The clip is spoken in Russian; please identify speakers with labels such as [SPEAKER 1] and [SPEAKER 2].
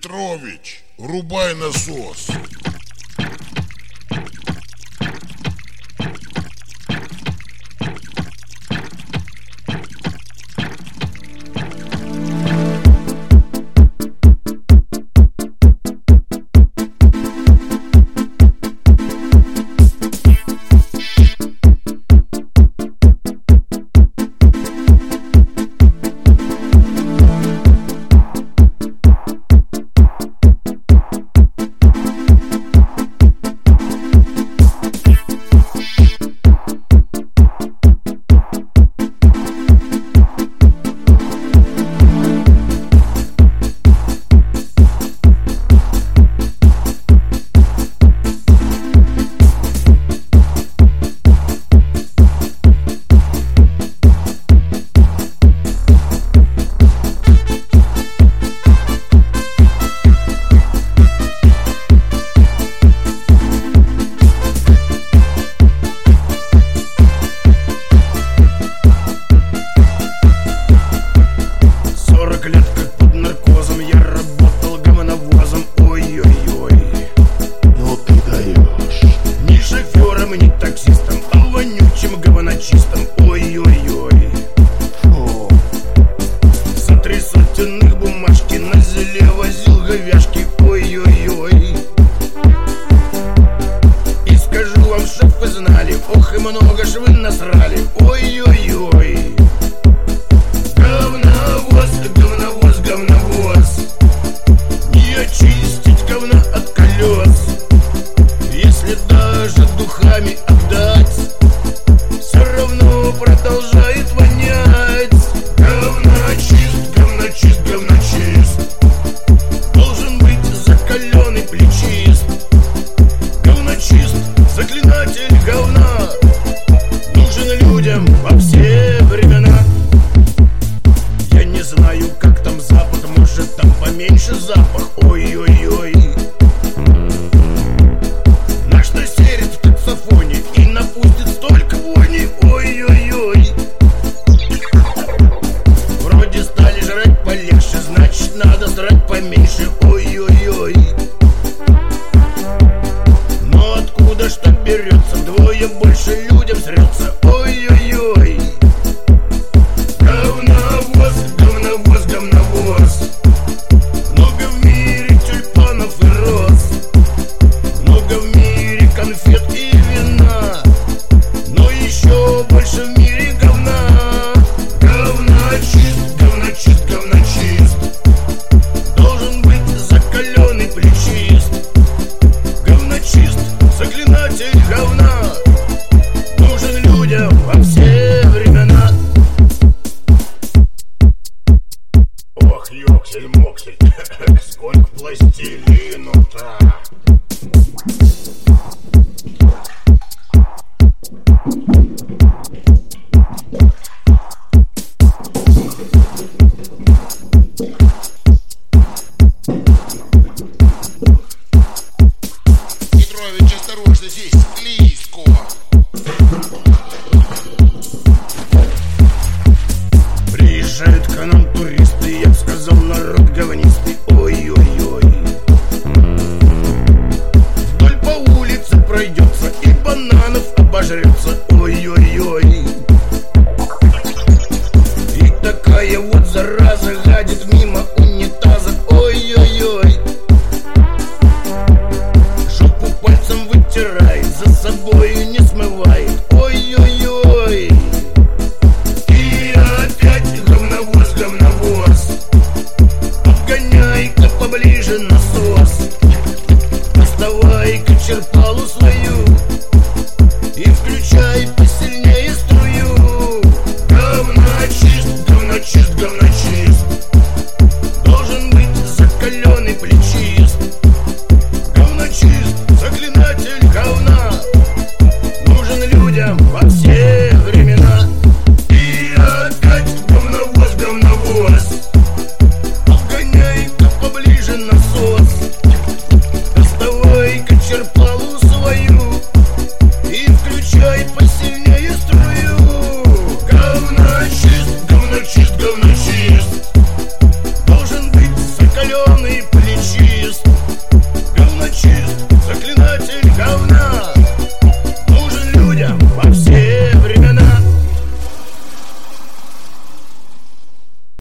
[SPEAKER 1] Петрович, рубай насос.
[SPEAKER 2] Ох, и много ж вы насрали. Ой-ой-ой. Говновоз, говновоз, говновоз. Не очистить говна от колес. Если даже духами отдать, все равно продолжает вонять. Говночист, говночист, говночист. Должен быть закаленный плечист. Говночист, заклинатель говна. Нужен людям во все времена. Я не знаю, как там запах, может там поменьше запах. Ой-ой-ой. Наш насерит в таксофоне и напустит столько вони. Ой-ой-ой. Вроде стали жрать полегче, значит надо срать поменьше. Ой-ой-ой. Но откуда ж так берется? Вдвое больше людям срется. Ой-ой-ой. Говновоз, говновоз, говновоз. Много в мире тюльпанов и роз. Много в мире конфет и вина. Но еще больше в мире говна. Говночист, говночист, говночист. Должен быть закаленный плечист. Говночист, заклинатель говна. Нужен людям во все времена. Ох, ёксель-моксель, сколько пластилину-то.
[SPEAKER 1] Петрович, осторожно, здесь склизко.
[SPEAKER 2] Приезжают к нам туристы, я б сказал, народ говнистый. Ой-ой-ой. Вдоль по улице пройдется и бананов обожрется. Ой-ой-ой. И такая вот зараза гадит мимо унитаза. Ой-ой-ой. Жопу пальцем вытирает, за собою не смывает. Ой-ой-ой. И опять говновоз, говновоз. Обгоняй-ка поближе насос. Доставай-ка черпалу свою и включай посильнее струю. Говночист, говночист, говночист. Должен быть закаленный плечист. Говночист, заклинатель говна. Нужен людям во все времена. И опять говновоз, говновоз. Обгоняй-ка поближе насос. Доставай-ка черпалу свою и включай посильнее струю. Говночист, говночист, говночист. Должен быть закаленный